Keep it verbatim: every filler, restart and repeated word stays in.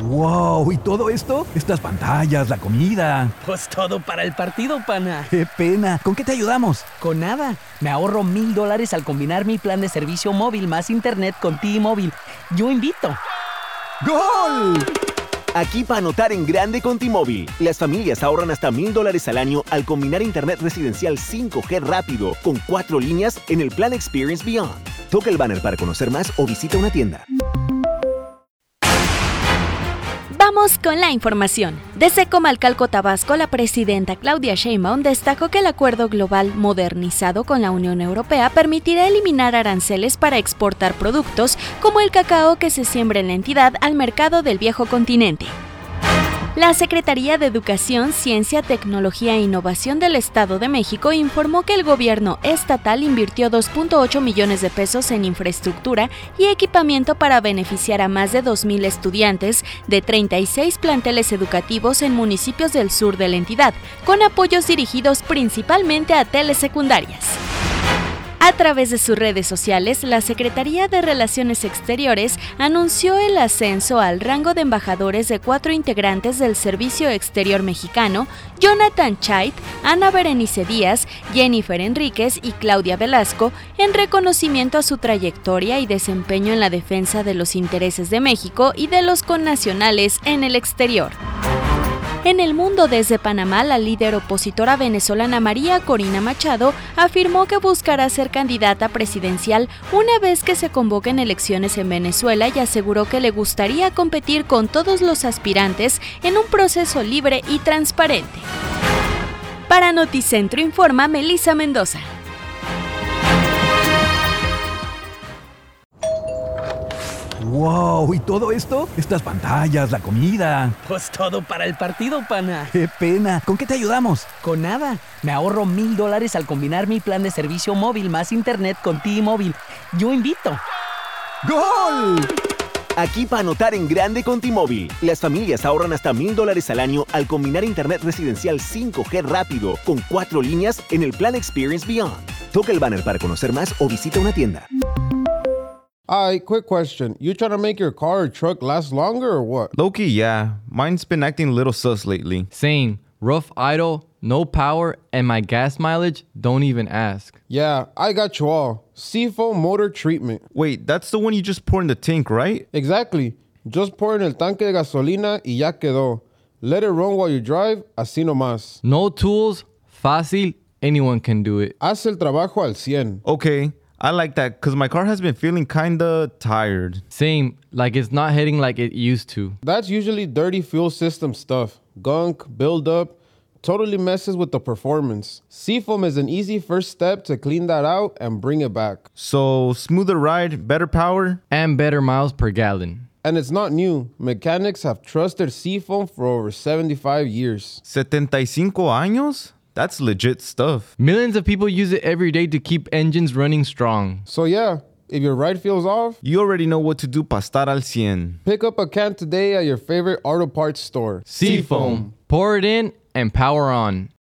¡Wow! ¿Y todo esto? Estas pantallas, la comida. Pues todo para el partido, pana. ¡Qué pena! ¿Con qué te ayudamos? Con nada. Me ahorro mil dólares al combinar mi plan de servicio móvil más internet con T-Mobile. Yo invito. ¡Gol! Aquí para anotar en grande con T-Mobile. Las familias ahorran hasta mil dólares al año al combinar internet residencial cinco G rápido con cuatro líneas en el plan Experience Beyond. Toca el banner para conocer más o visita una tienda. Vamos con la información. Desde Comalcalco, Tabasco, la presidenta Claudia Sheinbaum destacó que el acuerdo global modernizado con la Unión Europea permitirá eliminar aranceles para exportar productos como el cacao que se siembra en la entidad al mercado del viejo continente. La Secretaría de Educación, Ciencia, Tecnología e Innovación del Estado de México informó que el gobierno estatal invirtió dos punto ocho millones de pesos en infraestructura y equipamiento para beneficiar a más de dos mil estudiantes de treinta y seis planteles educativos en municipios del sur de la entidad, con apoyos dirigidos principalmente a telesecundarias. A través de sus redes sociales, la Secretaría de Relaciones Exteriores anunció el ascenso al rango de embajadores de cuatro integrantes del Servicio Exterior Mexicano: Jonathan Chait, Ana Berenice Díaz, Jennifer Enríquez y Claudia Velasco, en reconocimiento a su trayectoria y desempeño en la defensa de los intereses de México y de los connacionales en el exterior. En el mundo, desde Panamá, la líder opositora venezolana María Corina Machado afirmó que buscará ser candidata presidencial una vez que se convoquen elecciones en Venezuela y aseguró que le gustaría competir con todos los aspirantes en un proceso libre y transparente. Para Noticentro informa Melissa Mendoza. ¡Wow! ¿Y todo esto? Estas pantallas, la comida. Pues todo para el partido, pana. ¡Qué pena! ¿Con qué te ayudamos? Con nada. Me ahorro mil dólares al combinar mi plan de servicio móvil más internet con T-Mobile. Yo invito. ¡Gol! Aquí para anotar en grande con T-Mobile. Las familias ahorran hasta mil dólares al año al combinar internet residencial cinco G rápido con cuatro líneas en el plan Experience Beyond. Toca el banner para conocer más o visita una tienda. Hi, quick question. You trying to make your car or truck last longer or what? Low-key, yeah. Mine's been acting a little sus lately. Same. Rough idle, no power, and my gas mileage, don't even ask. Yeah, I got you all. Seafoam Motor Treatment. Wait, that's the one you just pour in the tank, right? Exactly. Just pour in el tanque de gasolina y ya quedó. Let it run while you drive, así nomás. No tools, fácil, anyone can do it. Haz el trabajo al cien. Okay. I like that because my car has been feeling kinda tired. Same, like it's not hitting like it used to. That's usually dirty fuel system stuff. Gunk, buildup, totally messes with the performance. Seafoam is an easy first step to clean that out and bring it back. So, smoother ride, better power? And better miles per gallon. And it's not new. Mechanics have trusted Seafoam for over seventy-five years. setenta y cinco años? That's legit stuff. Millions of people use it every day to keep engines running strong. So yeah, if your ride feels off, you already know what to do para estar al cien. Pick up a can today at your favorite auto parts store. Seafoam. Pour it in and power on.